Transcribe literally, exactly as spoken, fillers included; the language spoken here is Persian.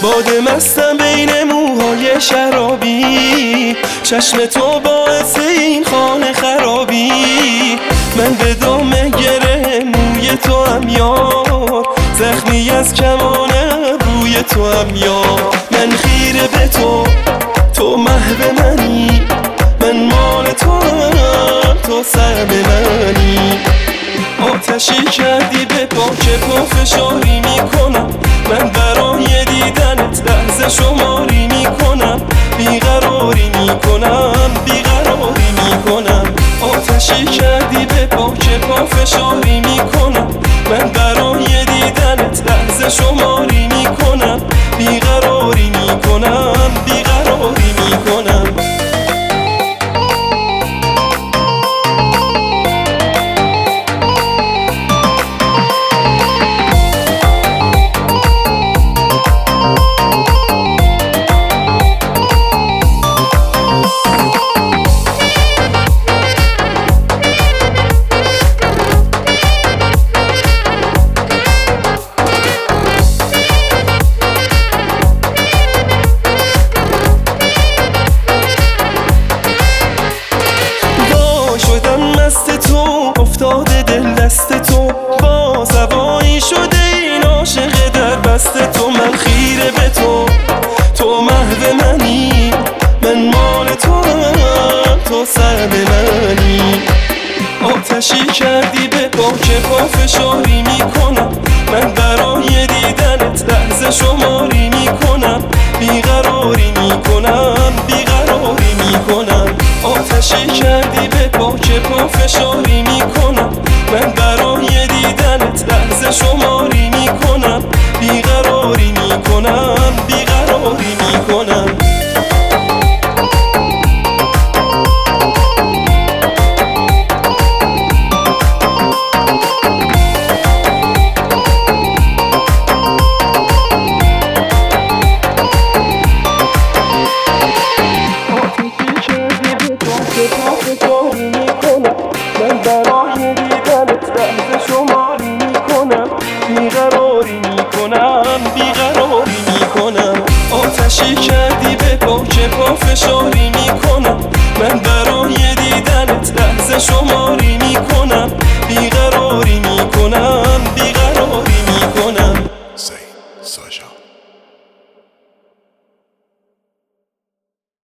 باده مستم بین موهای شرابی، چشم تو باعث این خانه خرابی. من به دامه گره موی تو هم یار، زخمی از کمان روی تو هم یار. من خیره به تو، تو محو منی، من مال تو هم، تو سهم منی. آتشی کردی به پا که پا فشاری میکنم، من برای دیدنت لحظه شماری میکنم. بیقراری میکنم، بیقراری میکنم. آتشی کردی به پا که پا فشاری میکنم، من برای دیدنت لحظه شماری میکنم. بیقراری میکنم، بیقراری میکنم. افتاده دل دست تو، با زوایی شده این عاشق در بست تو. من خیره به تو، تو محو منی، من مال تو هم، تو سهم منی. آتشی کردی به پا که پا فشاری میکنم، من برای دیدنت لحظه شماری میکنم. بیقراری میکنم، بیقراری میکنم. آتشی کردی به پا که پا فشاری میکنم، من برای دیدنت لحظه شماری میکنم. بیقراری میکنم، بیقراری میکنم. من برای دیدنت لحظه شماری میکنم. بیقراری میکنم، بیقراری میکنم. آتشی کردی به پا که پا فشاری میکنم،